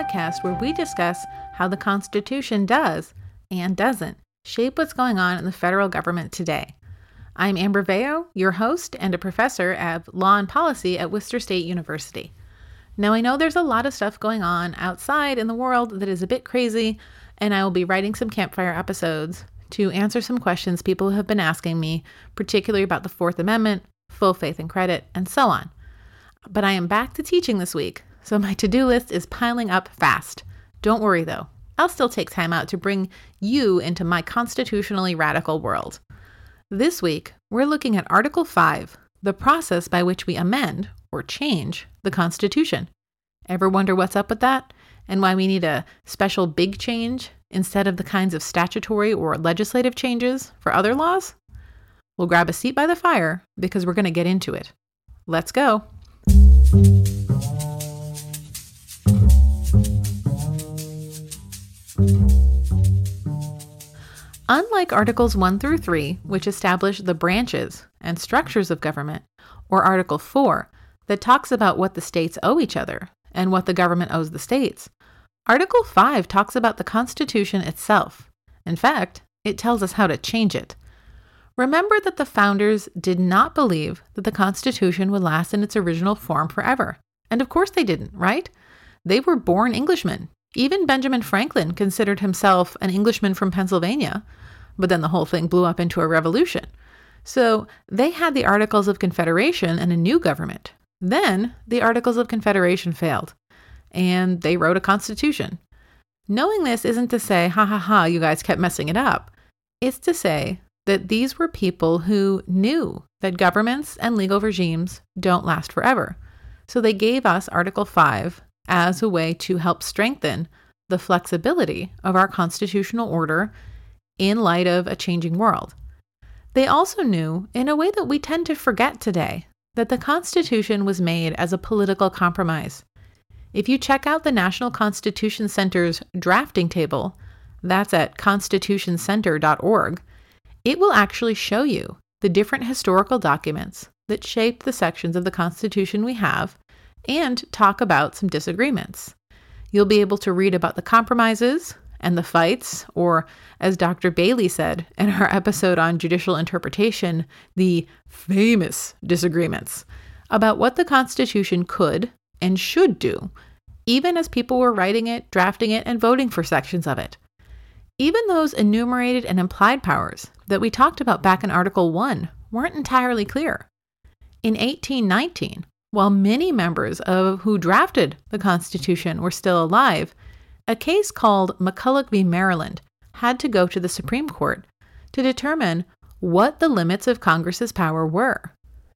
podcast where we discuss how the Constitution does and doesn't shape what's going on in the federal government today. I'm Amber Veo, your host and a professor of law and policy at Worcester State University. Now, I know there's a lot of stuff going on outside in the world that is a bit crazy, and I will be writing some campfire episodes to answer some questions people have been asking me, particularly about the Fourth Amendment, full faith and credit, and so on. But I am back to teaching this week, so my to-do list is piling up fast. Don't worry though, I'll still take time out to bring you into my constitutionally radical world. This week, we're looking at Article 5, the process by which we amend or change the Constitution. Ever wonder what's up with that? And why we need a special big change instead of the kinds of statutory or legislative changes for other laws? We'll grab a seat by the fire because we're going to get into it. Let's go. Unlike Articles 1 through 3, which establish the branches and structures of government, or Article 4, that talks about what the states owe each other and what the government owes the states, Article 5 talks about the Constitution itself. In fact, it tells us how to change it. Remember that the founders did not believe that the Constitution would last in its original form forever. And of course they didn't, right? They were born Englishmen. Even Benjamin Franklin considered himself an Englishman from Pennsylvania, but then the whole thing blew up into a revolution. So they had the Articles of Confederation and a new government. Then the Articles of Confederation failed, and they wrote a constitution. Knowing this isn't to say, you guys kept messing it up. It's to say that these were people who knew that governments and legal regimes don't last forever. So they gave us Article 5 as a way to help strengthen the flexibility of our constitutional order in light of a changing world. They also knew, in a way that we tend to forget today, that the Constitution was made as a political compromise. If you check out the National Constitution Center's drafting table, that's at constitutioncenter.org, it will actually show you the different historical documents that shaped the sections of the Constitution we have and talk about some disagreements. You'll be able to read about the compromises and the fights, or as Dr. Bailey said in our episode on judicial interpretation, the famous disagreements about what the Constitution could and should do, even as people were writing it, drafting it, and voting for sections of it. Even those enumerated and implied powers that we talked about back in Article 1 weren't entirely clear. In 1819, while many members of who drafted the Constitution were still alive, a case called McCulloch v. Maryland had to go to the Supreme Court to determine what the limits of Congress's power were.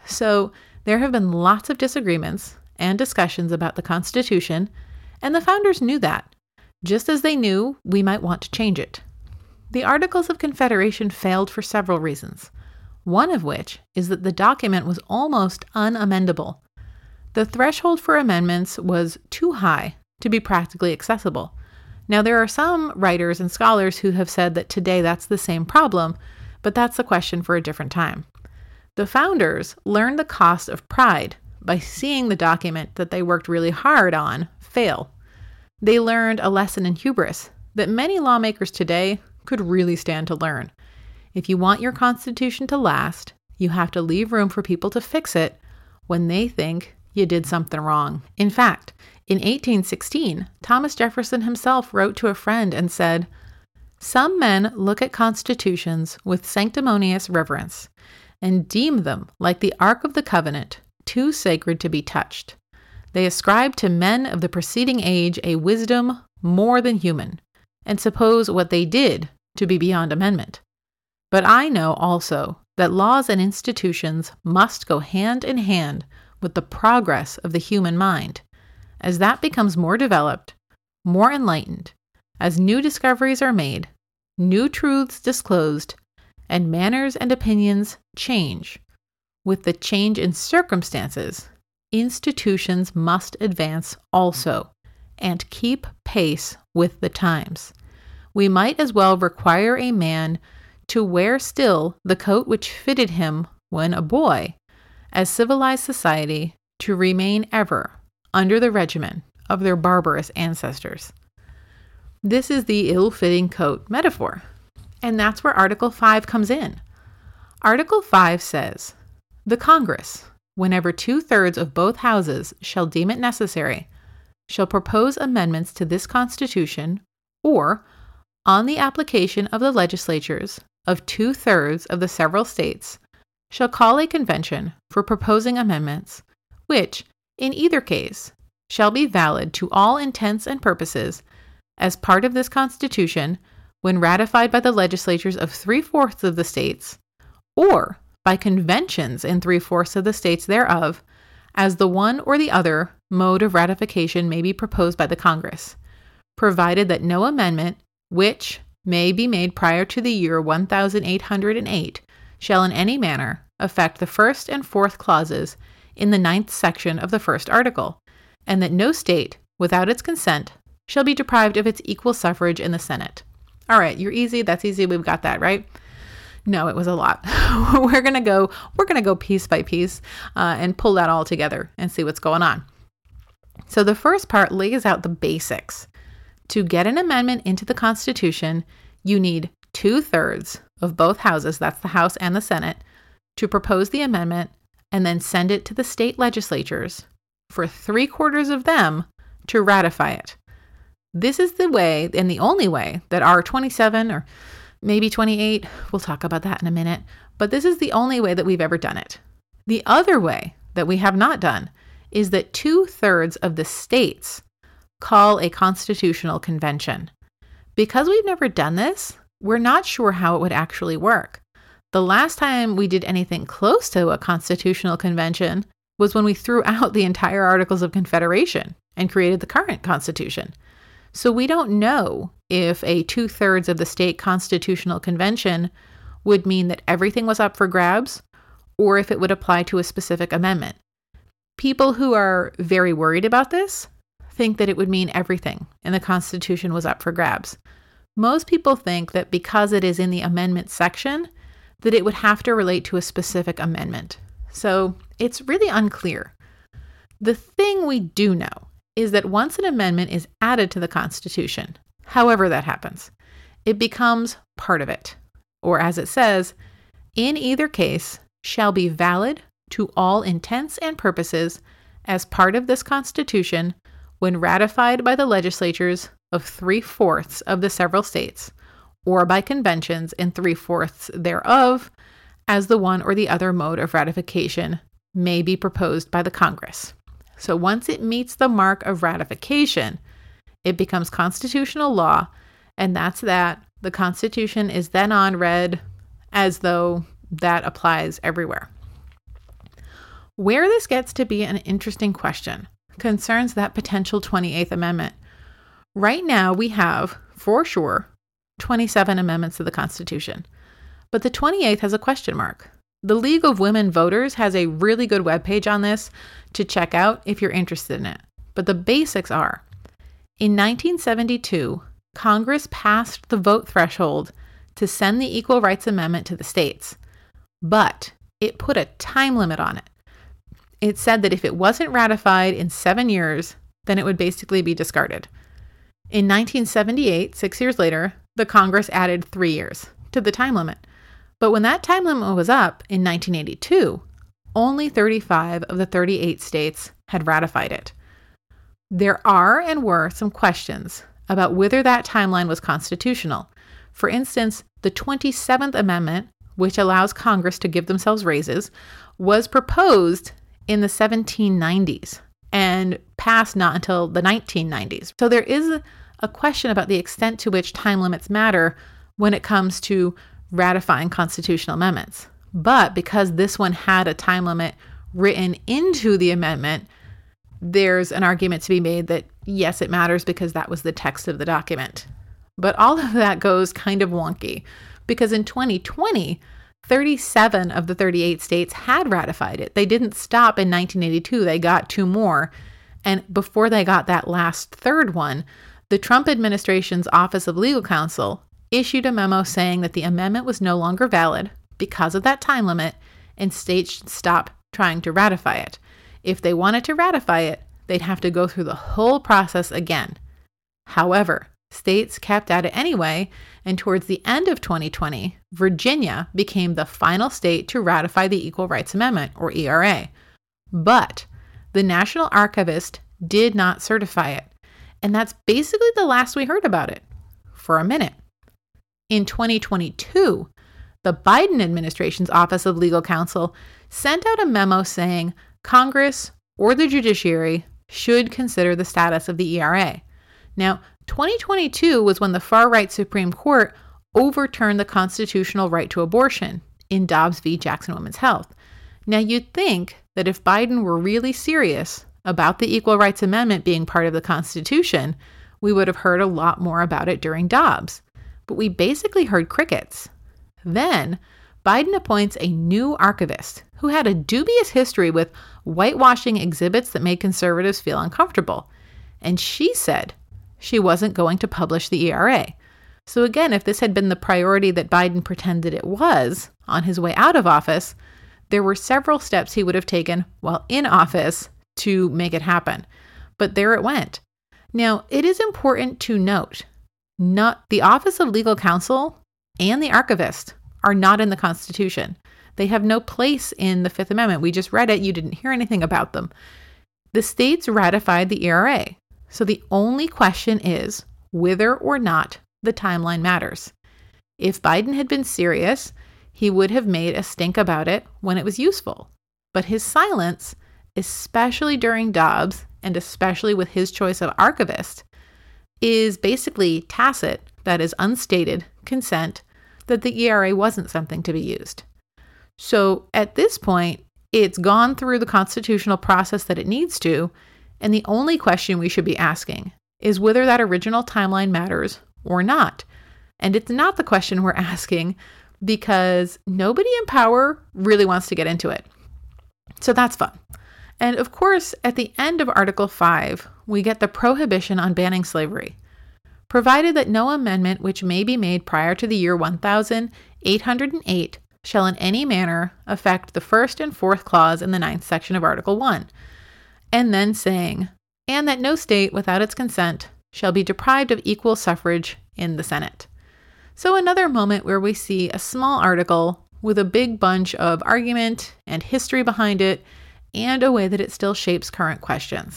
So there have been lots of disagreements and discussions about the Constitution, and the founders knew that, just as they knew we might want to change it. The Articles of Confederation failed for several reasons, one of which is that the document was almost unamendable. The threshold for amendments was too high to be practically accessible. Now, there are some writers and scholars who have said that today that's the same problem, but that's a question for a different time. The founders learned the cost of pride by seeing the document that they worked really hard on fail. They learned a lesson in hubris that many lawmakers today could really stand to learn. If you want your Constitution to last, you have to leave room for people to fix it when they think you did something wrong. In fact, in 1816, Thomas Jefferson himself wrote to a friend and said, "Some men look at constitutions with sanctimonious reverence and deem them like the Ark of the Covenant, too sacred to be touched. They ascribe to men of the preceding age a wisdom more than human, and suppose what they did to be beyond amendment. But I know also that laws and institutions must go hand in hand with the progress of the human mind. As that becomes more developed, more enlightened, as new discoveries are made, new truths disclosed, and manners and opinions change, with the change in circumstances, institutions must advance also, and keep pace with the times. We might as well require a man to wear still the coat which fitted him when a boy, as civilized society to remain ever under the regimen of their barbarous ancestors. This is the ill-fitting coat metaphor, and that's where Article 5 comes in. Article 5 says, "The Congress, whenever 2/3 of both houses shall deem it necessary, shall propose amendments to this Constitution, or, on the application of the legislatures of 2/3 of the several states, shall call a convention for proposing amendments, which, in either case, shall be valid to all intents and purposes as part of this Constitution when ratified by the legislatures of 3/4 of the states, or by conventions in 3/4 of the states thereof, as the one or the other mode of ratification may be proposed by the Congress, provided that no amendment which may be made prior to the year 1808 shall in any manner affect the 1st and 4th clauses in the 9th section of the 1st article, and that no state, without its consent, shall be deprived of its equal suffrage in the Senate." All right, you're easy. That's easy. We've got that, right? No, it was a lot. We're gonna go piece by piece and pull that all together and see what's going on. So the first part lays out the basics. To get an amendment into the Constitution, you need 2/3 of both houses, that's the House and the Senate, to propose the amendment and then send it to the state legislatures for 3/4 of them to ratify it. This is the way, and the only way, that our 27 or maybe 28, we'll talk about that in a minute, but this is the only way that we've ever done it. The other way that we have not done is that 2/3 of the states call a constitutional convention. Because we've never done this, we're not sure how it would actually work. The last time we did anything close to a constitutional convention was when we threw out the entire Articles of Confederation and created the current Constitution. So we don't know if a 2/3 of the state constitutional convention would mean that everything was up for grabs, or if it would apply to a specific amendment. People who are very worried about this think that it would mean everything in the Constitution was up for grabs. Most people think that because it is in the amendment section, that it would have to relate to a specific amendment. So it's really unclear. The thing we do know is that once an amendment is added to the Constitution, however that happens, it becomes part of it. Or as it says, in either case shall be valid to all intents and purposes as part of this Constitution when ratified by the legislatures of 3/4 of the several states, or by conventions in 3/4 thereof, as the one or the other mode of ratification may be proposed by the Congress. So once it meets the mark of ratification, it becomes constitutional law, and that's that. The Constitution is then on read as though that applies everywhere. Where this gets to be an interesting question concerns that potential 28th Amendment. Right now we have, for sure, 27 amendments to the Constitution, but the 28th has a question mark. The League of Women Voters has a really good webpage on this to check out if you're interested in it. But the basics are, in 1972, Congress passed the vote threshold to send the Equal Rights Amendment to the states, but it put a time limit on it. It said that if it wasn't ratified in 7 years, then it would basically be discarded. In 1978, 6 years later, the Congress added 3 years to the time limit. But when that time limit was up in 1982, only 35 of the 38 states had ratified it. There are and were some questions about whether that timeline was constitutional. For instance, the 27th Amendment, which allows Congress to give themselves raises, was proposed in the 1790s and passed not until the 1990s. So there is a question about the extent to which time limits matter when it comes to ratifying constitutional amendments. But because this one had a time limit written into the amendment, there's an argument to be made that yes, it matters because that was the text of the document. But all of that goes kind of wonky because in 2020, 37 of the 38 states had ratified it. They didn't stop in 1982. They got 2 more. And before they got that last third one, the Trump administration's Office of Legal Counsel issued a memo saying that the amendment was no longer valid because of that time limit and states should stop trying to ratify it. If they wanted to ratify it, they'd have to go through the whole process again. However, states kept at it anyway, and towards the end of 2020, Virginia became the final state to ratify the Equal Rights Amendment, or ERA. But the National Archivist did not certify it, and that's basically the last we heard about it, for a minute. In 2022, the Biden administration's Office of Legal Counsel sent out a memo saying Congress or the judiciary should consider the status of the ERA. Now, 2022 was when the far-right Supreme Court overturned the constitutional right to abortion in Dobbs v. Jackson Women's Health. Now, you'd think that if Biden were really serious about the Equal Rights Amendment being part of the Constitution, we would have heard a lot more about it during Dobbs. But we basically heard crickets. Then, Biden appoints a new archivist who had a dubious history with whitewashing exhibits that made conservatives feel uncomfortable. And she said she wasn't going to publish the ERA. So again, if this had been the priority that Biden pretended it was on his way out of office, there were several steps he would have taken while in office to make it happen. But there it went. Now, it is important to note, not the Office of Legal Counsel and the archivist are not in the Constitution. They have no place in the Fifth Amendment. We just read it. You didn't hear anything about them. The states ratified the ERA. So the only question is whether or not the timeline matters. If Biden had been serious, he would have made a stink about it when it was useful. But his silence, especially during Dobbs and especially with his choice of archivist, is basically tacit, that is unstated, consent that the ERA wasn't something to be used. So at this point, it's gone through the constitutional process that it needs to, and the only question we should be asking is whether that original timeline matters or not. And it's not the question we're asking because nobody in power really wants to get into it. So that's fun. And of course, at the end of Article 5, we get the prohibition on banning slavery, provided that no amendment which may be made prior to the year 1808 shall in any manner affect the first and fourth clause in the 9th section of Article 1. And then saying, and that no state without its consent shall be deprived of equal suffrage in the Senate. So another moment where we see a small article with a big bunch of argument and history behind it, and a way that it still shapes current questions.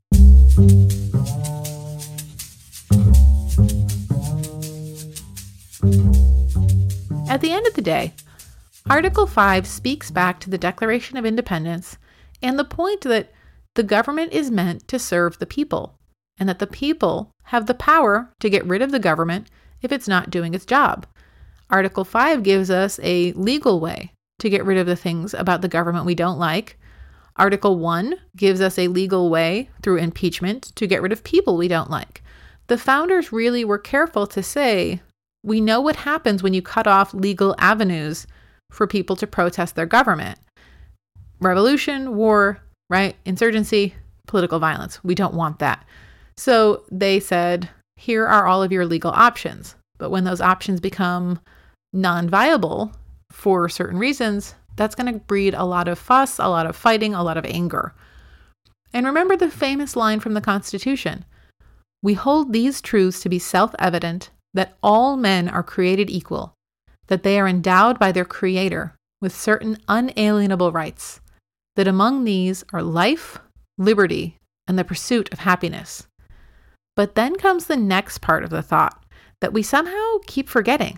At the end of the day, Article 5 speaks back to the Declaration of Independence and the point that the government is meant to serve the people, and that the people have the power to get rid of the government if it's not doing its job. Article 5 gives us a legal way to get rid of the things about the government we don't like. Article 1 gives us a legal way through impeachment to get rid of people we don't like. The founders really were careful to say, we know what happens when you cut off legal avenues for people to protest their government. Revolution, war, right? Insurgency, political violence. We don't want that. So they said, here are all of your legal options. But when those options become non-viable for certain reasons, that's going to breed a lot of fuss, a lot of fighting, a lot of anger. And remember the famous line from the Constitution. We hold these truths to be self-evident, that all men are created equal, that they are endowed by their Creator with certain unalienable rights, that among these are life, liberty, and the pursuit of happiness. But then comes the next part of the thought that we somehow keep forgetting.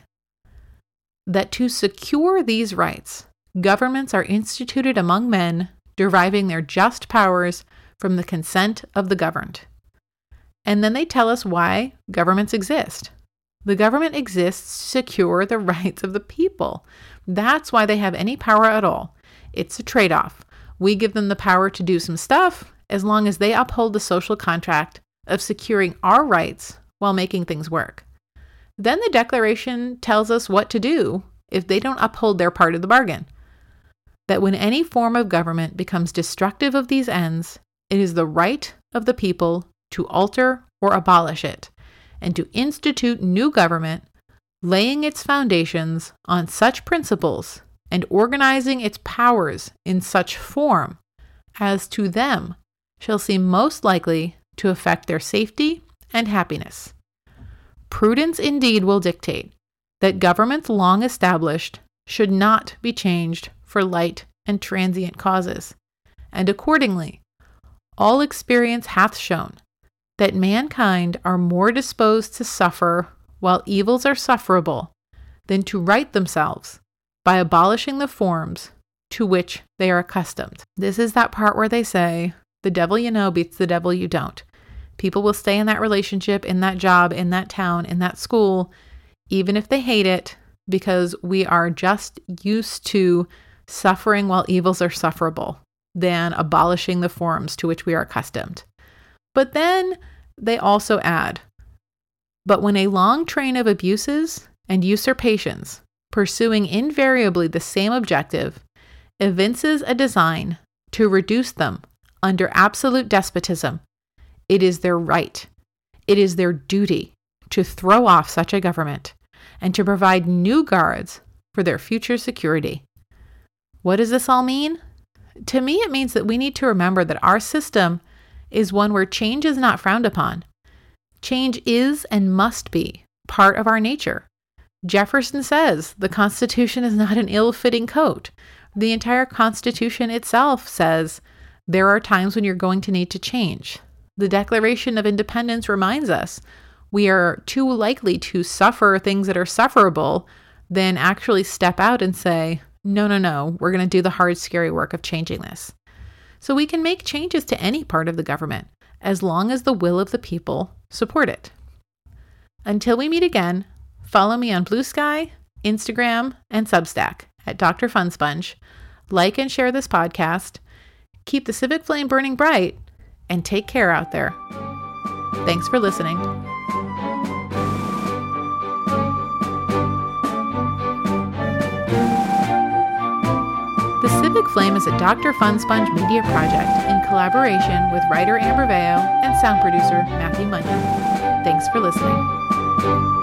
That to secure these rights, governments are instituted among men, deriving their just powers from the consent of the governed. And then they tell us why governments exist. The government exists to secure the rights of the people. That's why they have any power at all. It's a trade-off. We give them the power to do some stuff as long as they uphold the social contract of securing our rights while making things work. Then the Declaration tells us what to do if they don't uphold their part of the bargain. That when any form of government becomes destructive of these ends, it is the right of the people to alter or abolish it, and to institute new government, laying its foundations on such principles and organizing its powers in such form as to them shall seem most likely to affect their safety and happiness. Prudence indeed will dictate that governments long established should not be changed for light and transient causes, and accordingly, all experience hath shown that mankind are more disposed to suffer while evils are sufferable than to right themselves by abolishing the forms to which they are accustomed. This is that part where they say, the devil you know beats the devil you don't. People will stay in that relationship, in that job, in that town, in that school, even if they hate it, because we are just used to suffering while evils are sufferable than abolishing the forms to which we are accustomed. But then they also add, but when a long train of abuses and usurpations, pursuing invariably the same objective, evinces a design to reduce them under absolute despotism, it is their right, it is their duty to throw off such a government and to provide new guards for their future security. What does this all mean? To me, it means that we need to remember that our system is one where change is not frowned upon. Change is and must be part of our nature. Jefferson says the Constitution is not an ill-fitting coat. The entire Constitution itself says there are times when you're going to need to change. The Declaration of Independence reminds us we are too likely to suffer things that are sufferable than actually step out and say, no, we're going to do the hard, scary work of changing this. So we can make changes to any part of the government as long as the will of the people support it. Until we meet again, follow me on Blue Sky, Instagram, and Substack at Dr. Funsponge. Like and share this podcast. Keep the civic flame burning bright, and take care out there. Thanks for listening. The Civic Flame is a Dr. Funsponge media project in collaboration with writer Amber Veo and sound producer Matthew Munyon. Thanks for listening.